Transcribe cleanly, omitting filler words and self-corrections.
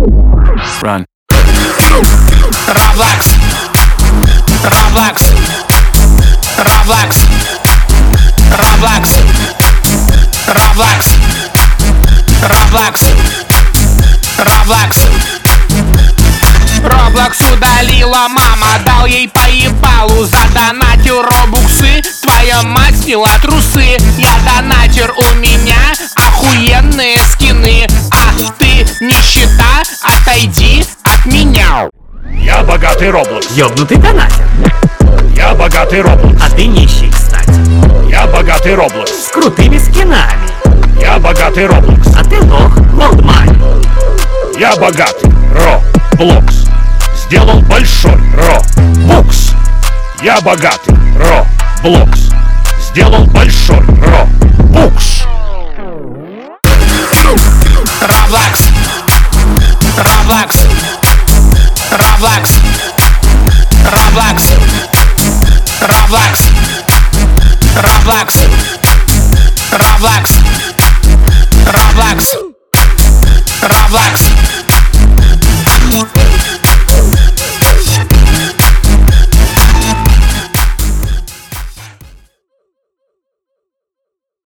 Run. Roblox, Roblox, Roblox, Roblox, Roblox, Roblox, Roblox. Роблокс удалила мама, дал ей по ебалу, задонатил робуксы, твоя мать сняла трусы. Я донатер, у меня охуенные скины, а ты нищета, отойди от меня. Я богатый Роблокс. Ёбнутый донатер. Я богатый Роблокс. А ты нищий, кстати. Я богатый Роблокс. С крутыми скинами. Я богатый Роблокс. А ты лох, Голдмайн. Я богатый Роблокс. Сделал большой Робукс. Я богатый Роблокс. Сделал большой Робукс.